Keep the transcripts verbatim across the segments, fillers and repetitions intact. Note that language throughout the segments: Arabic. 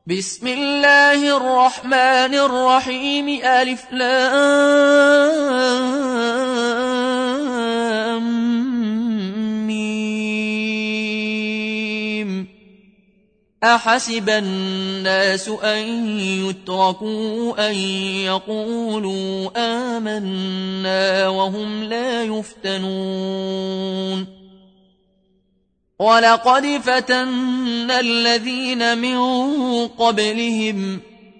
بسم الله الرحمن الرحيم ألف لام ميم أحسب الناس أن يتركوا أن يقولوا آمنا وهم لا يفتنون ولقد فتنا الذين من قبلهم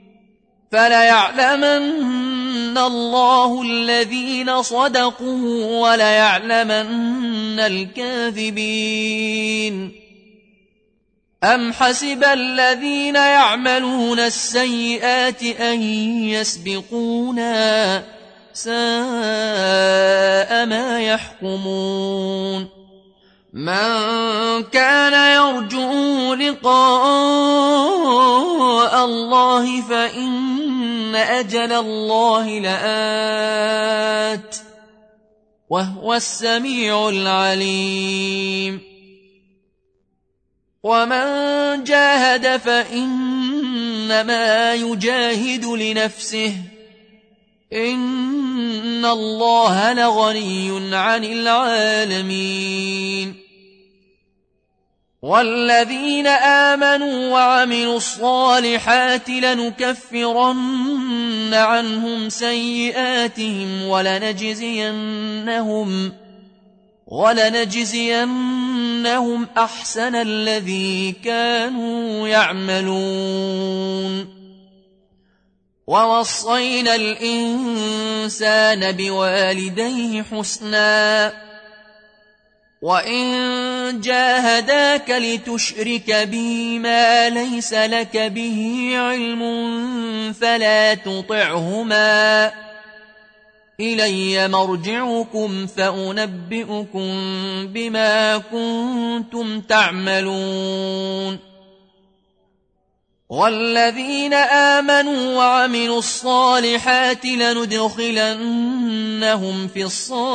فليعلمن الله الذين صدقوا وليعلمن الكاذبين أم حسب الذين يعملون السيئات أن يسبقونا ساء ما يحكمون من كان يرجو لقاء الله فإن أجل الله لآت وهو السميع العليم ومن جاهد فإنما يجاهد لنفسه إن الله لغني عن العالمين والذين آمنوا وعملوا الصالحات لنكفرن عنهم سيئاتهم ولنجزينهم ولنجزينهم أحسن الذي كانوا يعملون ووصينا الإنسان بوالديه حسنا وإن جاهداك لتشرك بي ما ليس لك به علم فلا تطعهما إلي مرجعكم فأنبئكم بما كنتم تعملون والذين آمنوا وعملوا الصالحات لندخلنهم في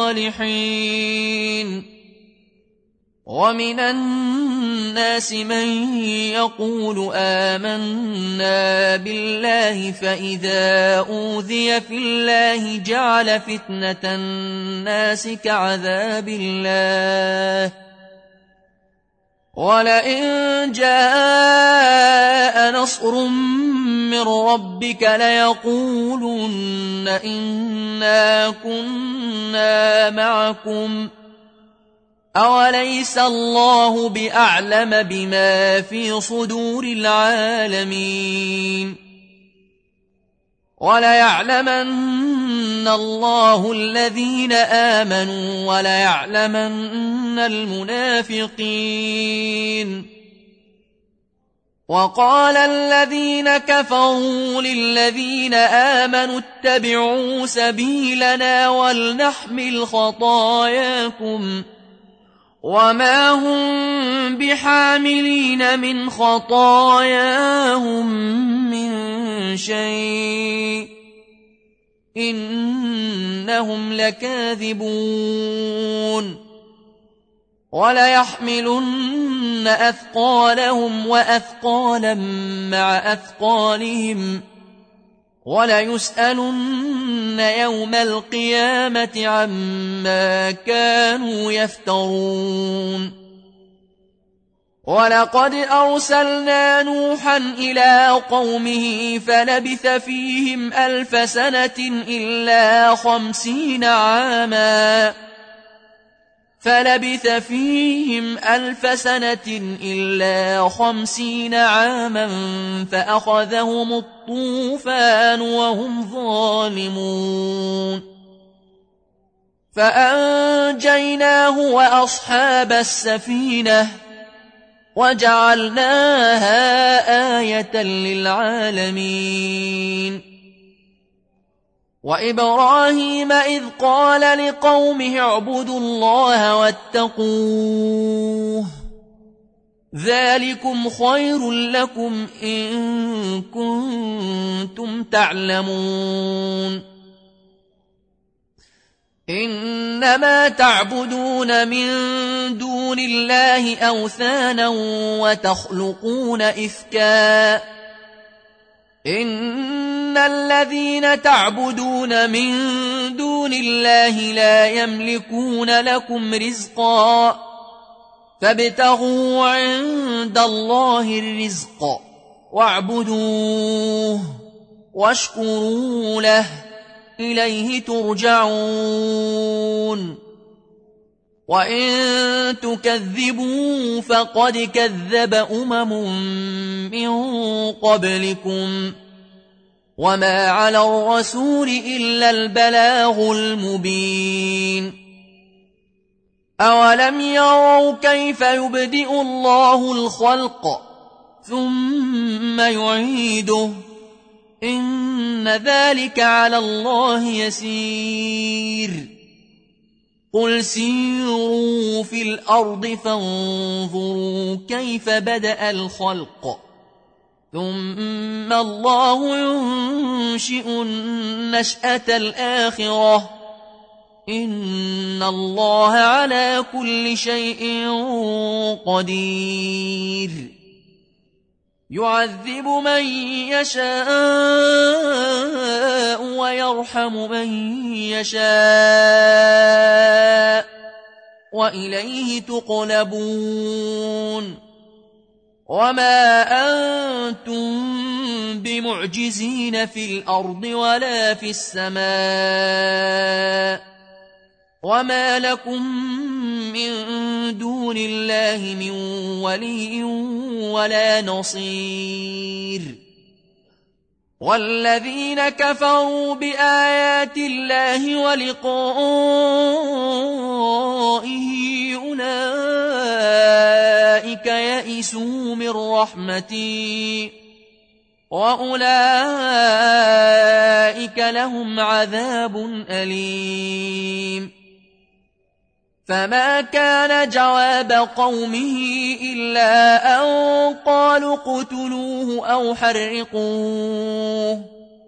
الصالحين ومن الناس من يقول آمنا بالله فإذا أوذي في الله جعل فتنة الناس كعذاب الله ولئن جاء نصر من ربك ليقولن إنا كنا معكم أوليس الله بأعلم بما في صدور العالمين وليعلمن الله الذين آمنوا وليعلمن المنافقين وقال الذين كفروا للذين آمنوا اتبعوا سبيلنا ولنحمل خطاياكم وما هم بحاملين من خطاياهم من شيء إنهم لكاذبون وليحملن أثقالهم وأثقالا مع أثقالهم وليسألن يوم القيامة عما كانوا يفترون ولقد أرسلنا نوحا إلى قومه فلبث فيهم ألف سنة إلا خمسين عاما فلبث فيهم ألف سنة إلا خمسين عاما فأخذهم الطوفان وهم ظالمون فأنجيناه وأصحاب السفينة وجعلناها آية للعالمين وإبراهيم إذ قال لقومه اعبدوا الله واتقوه ذلكم خير لكم إن كنتم تعلمون إنما تعبدون من دون الله أوثانا وتخلقون إفكا إن الذين تعبدون من دون الله لا يملكون لكم رزقا فابتغوا عند الله الرزق واعبدوه واشكروا له إليه ترجعون وإن تكذبوا فقد كذب أمم من قبلكم وما على الرسول إلا البلاغ المبين أولم يروا كيف يبدئ الله الخلق ثم يعيده إن ذلك على الله يسير قل سيروا في الأرض فانظروا كيف بدأ الخلق ثم الله ينشئ النشأة الآخرة إن الله على كل شيء قدير يعذب من يشاء ويرحم من يشاء وإليه تقلبون وما أنتم بمعجزين في الأرض ولا في السماء وما لكم من دون الله من ولي ولا نصير والذين كفروا بآيات الله ولقائه أولئك يئسوا من رحمتي وأولئك لهم عذاب أليم فما كان جواب قومه إلا أن قالوا اقتلوه أو حرقوه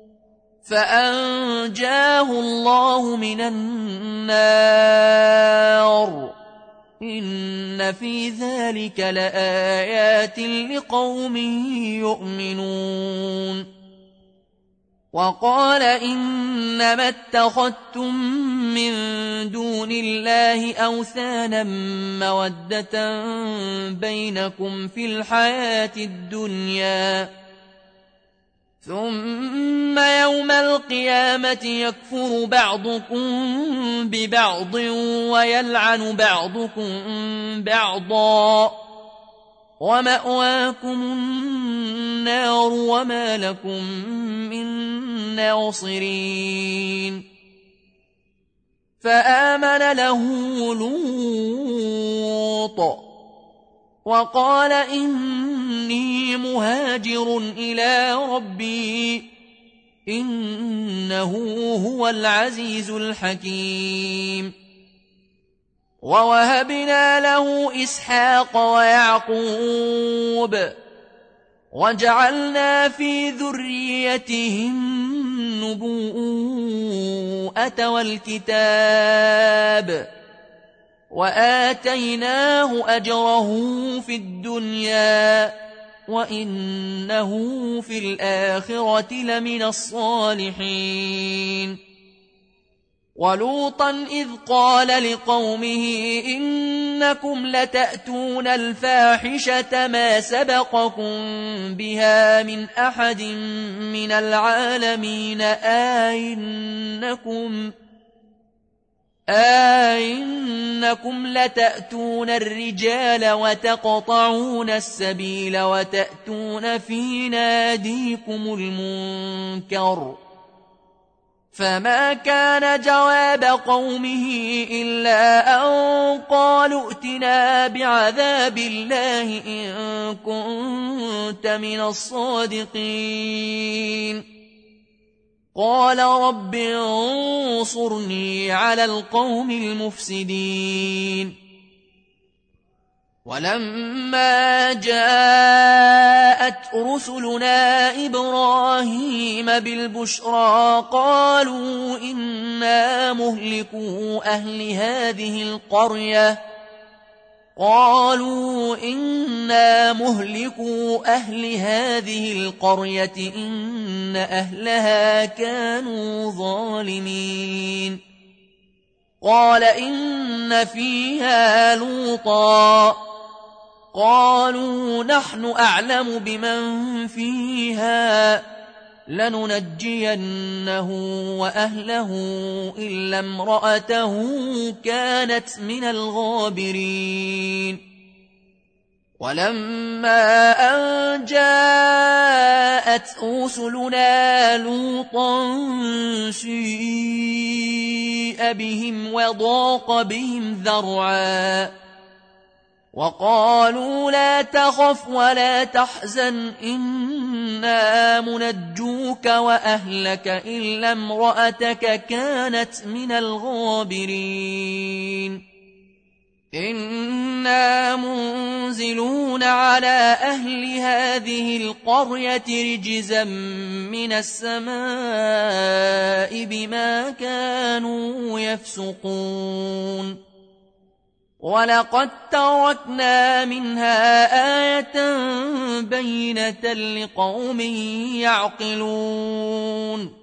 فأنجاه الله من النار إن في ذلك لآيات لقوم يؤمنون وقال إنما اتخذتم من دون الله أوثانا مودة بينكم في الحياة الدنيا ثم يوم القيامة يكفر بعضكم ببعض ويلعن بعضكم بعضا ومأواكم النار وما لكم من ناصرين فآمن له لوط وقال إني مهاجر إلى ربي إنه هو العزيز الحكيم ووهبنا له إسحاق ويعقوب وجعلنا في ذريته النبوءة والكتاب وآتيناه أجره في الدنيا وإنه في الآخرة لمن الصالحين ولوطا إذ قال لقومه إنكم لتأتون الفاحشة ما سبقكم بها من أحد من العالمين آئنكم آئنكم لتأتون الرجال وتقطعون السبيل وتأتون في ناديكم المنكر فما كان جواب قومه إلا أن قالوا ائتنا بعذاب الله إن كنت من الصادقين قال رب انصرني على القوم المفسدين ولما جاءت رسلنا إبراهيم بالبشرى قالوا إنا مهلكو أهل هذه القرية قالوا إنا مهلكو أهل هذه القرية إن إن أهلها كانوا ظالمين قال إن فيها لوطا قالوا نحن أعلم بمن فيها لننجينه وأهله إلا امرأته كانت من الغابرين ولما أن جاءت رسلنا لوطا سيء بهم وضاق بهم ذرعا وقالوا لا تخف ولا تحزن إنا منجوك وأهلك إلا امرأتك كانت من الغابرين إنا منزلون على أهل هذه القرية رجزا من السماء بما كانوا يفسقون ولقد تركنا منها آية بينة لقوم يعقلون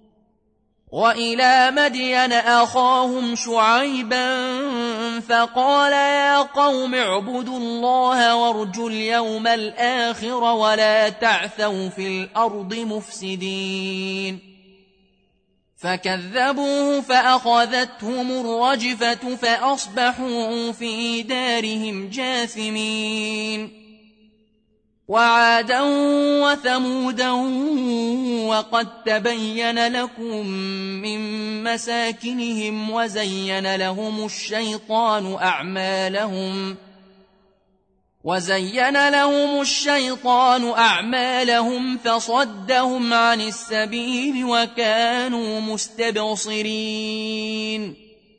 وإلى مدين أخاهم شعيبا فقال يا قوم اعبدوا الله وارجوا اليوم الآخر ولا تعثوا في الأرض مفسدين فكذبوه فأخذتهم الرجفة فأصبحوا في دارهم جاثمين وعادا وثمودا وقد تبين لكم من مساكنهم وزين لهم الشيطان أعمالهم وزين لهم الشيطان أعمالهم فصدهم عن السبيل وكانوا مستبصرين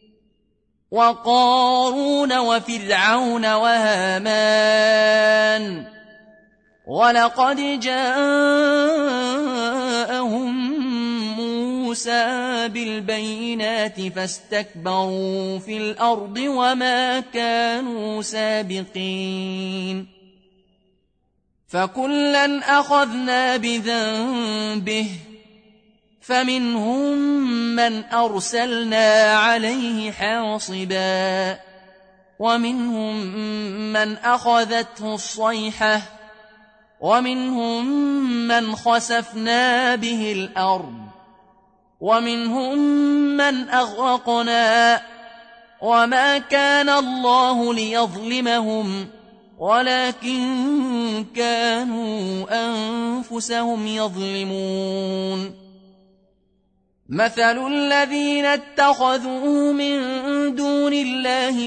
وقارون وفرعون وهامان ولقد جاءهم موسى بالبينات فاستكبروا في الأرض وما كانوا سابقين فكلا أخذنا بذنبه فمنهم من أرسلنا عليه حاصبا ومنهم من أخذته الصيحة ومنهم من خسفنا به الأرض ومنهم من أغرقنا وما كان الله ليظلمهم ولكن كانوا أنفسهم يظلمون مثل الذين اتخذوا من دون الله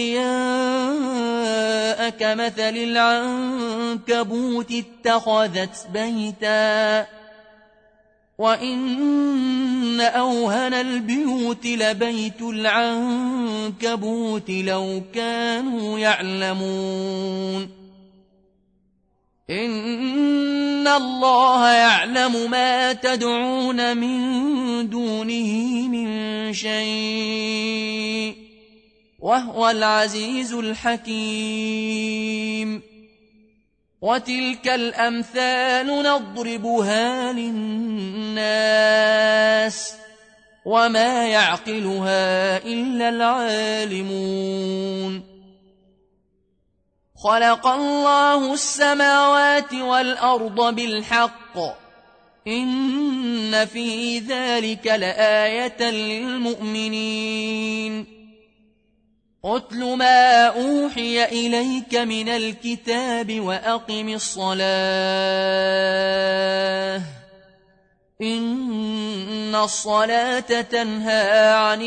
أولياء كمثل العنكبوت اتخذت بيتا وإن أوهن البيوت لبيت العنكبوت لو كانوا يعلمون إن الله يعلم ما تدعون من دونه من شيء وهو العزيز الحكيم وتلك الأمثال نضربها للناس وما يعقلها إلا العالمون خلق الله السماوات والأرض بالحق إن في ذلك لآية للمؤمنين أتل ما أوحي إليك من الكتاب وأقم الصلاة إن الصلاة تنهى عن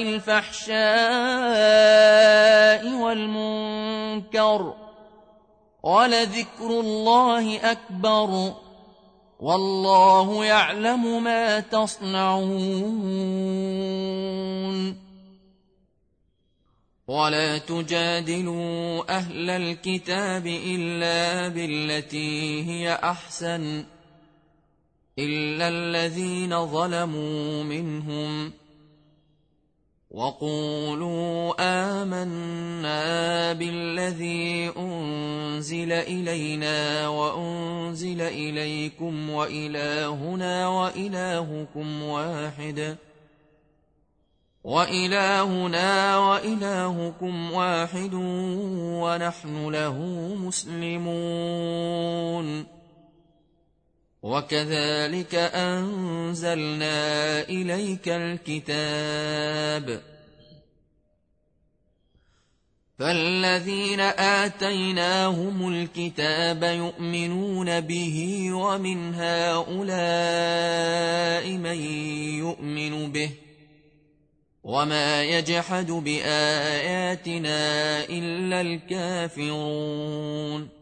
الفحشاء والمنكر ولذكر الله أكبر والله يعلم ما تصنعون ولا تجادلوا أهل الكتاب إلا بالتي هي أحسن إلا الذين ظلموا منهم وقولوا آمنا بالذي أنزل إلينا وأنزل إليكم وإلهنا وإلهكم واحد وإلهنا وإلهكم واحد ونحن له مسلمون. وكذلك أنزلنا إليك الكتاب فالذين آتيناهم الكتاب يؤمنون به ومن هؤلاء من يؤمن به وما يجحد بآياتنا إلا الكافرون.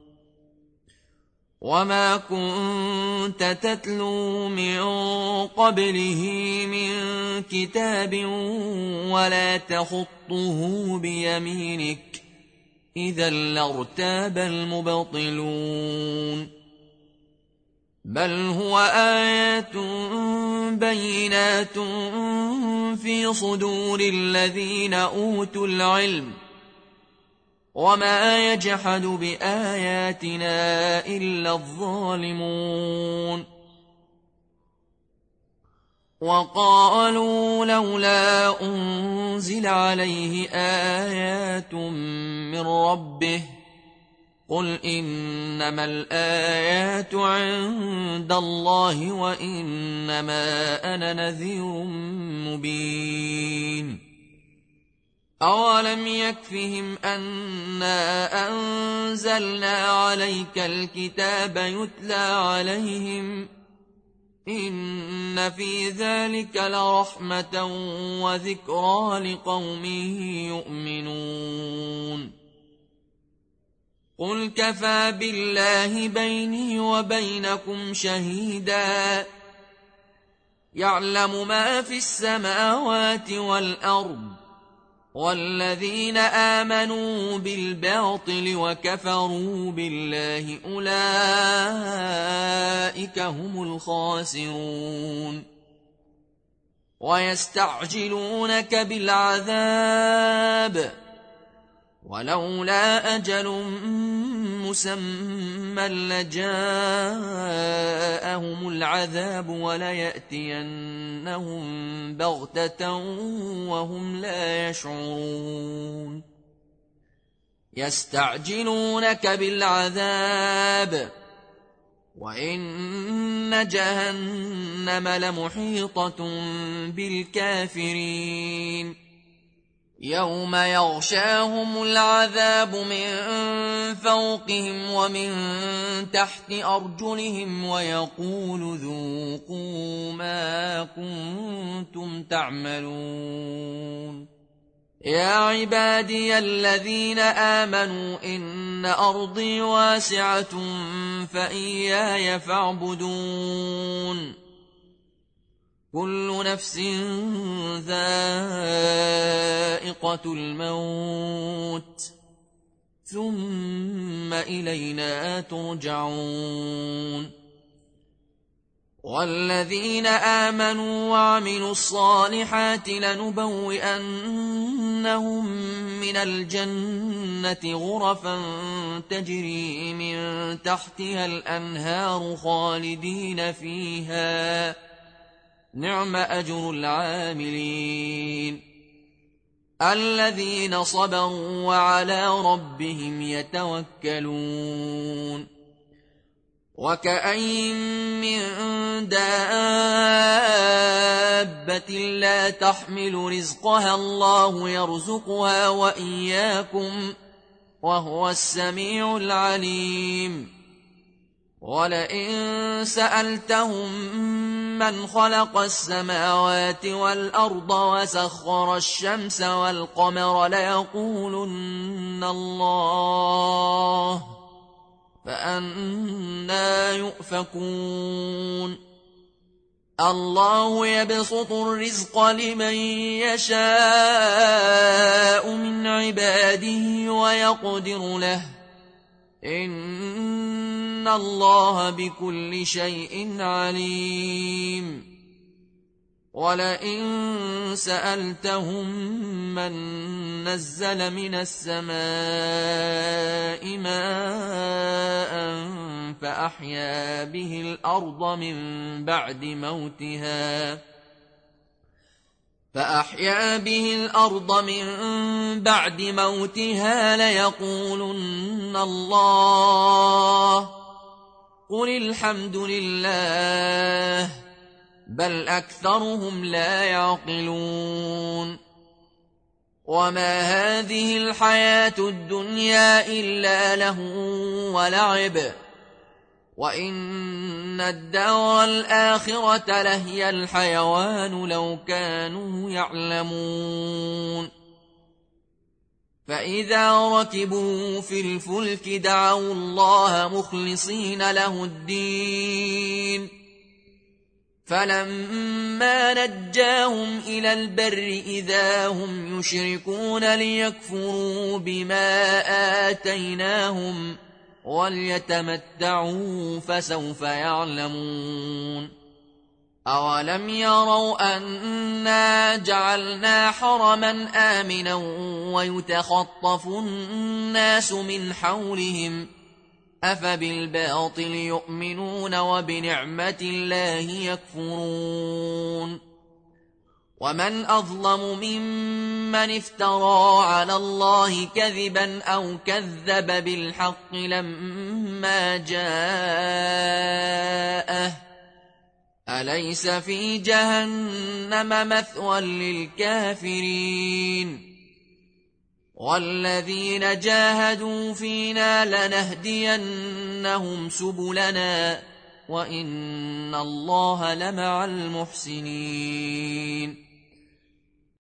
وما كنت تتلو من قبله من كتاب ولا تخطه بيمينك إذا لارتاب المبطلون. بل هو آيات بينات في صدور الذين أوتوا العلم وما يجحد بآياتنا إلا الظالمون. وقالوا لولا أنزل عليه آيات من ربه قل إنما الآيات عند الله وإنما أنا نذير مبين. أولم يكفهم أنا أنزلنا عليك الكتاب يتلى عليهم إن في ذلك لرحمة وذكرى لقوم يؤمنون. قل كفى بالله بيني وبينكم شهيدا يعلم ما في السماوات والأرض والذين آمنوا بالباطل وكفروا بالله أولئك هم الخاسرون. ويستعجلونك بالعذاب ولولا أجل مسمى لجاءهم العذاب وليأتينهم بغتة وهم لا يشعرون. يستعجلونك بالعذاب وإن جهنم لمحيطة بالكافرين. يوم يغشاهم العذاب من فوقهم ومن تحت أرجلهم ويقول ذوقوا ما كنتم تعملون. يا عبادي الذين آمنوا إن أرضي واسعة فإياي فاعبدون. كل نفس ذائقة الموت ثم إلينا ترجعون. والذين آمنوا وعملوا الصالحات لنبوئنهم من الجنة غرفا تجري من تحتها الأنهار خالدين فيها نعم أجر العاملين. الذين صبروا وعلى ربهم يتوكلون. وكأين من دابة لا تحمل رزقها الله يرزقها وإياكم وهو السميع العليم. ولئن سألتهم من خلق السماوات والأرض وسخر الشمس والقمر ليقولن الله فأنى يؤفكون. الله يبسط الرزق لمن يشاء من عباده ويقدر له إن الله بكل شيء عليم. ولئن سألتهم من نزل من السماء ماء فأحيا به الأرض من بعد موتها فأحيا به الأرض من بعد موتها ليقولن الله قل الحمد لله بل أكثرهم لا يعقلون وما هذه الحياة الدنيا إلا لهو ولعب وإن الدار الآخرة لهي الحيوان لو كانوا يعلمون فإذا ركبوا في الفلك دعوا الله مخلصين له الدين فلما نجاهم إلى البر إذا هم يشركون ليكفروا بما آتيناهم وليتمتعوا فسوف يعلمون أولم يروا أنا جعلنا حرما آمنا ويتخطف الناس من حولهم أفبالباطل يؤمنون وبنعمة الله يكفرون ومن أظلم ممن افترى على الله كذبا أو كذب بالحق لما جاءه أليس في جهنم مثوى للكافرين والذين جاهدوا فينا لنهدينهم سبلنا وإن الله لمع المحسنين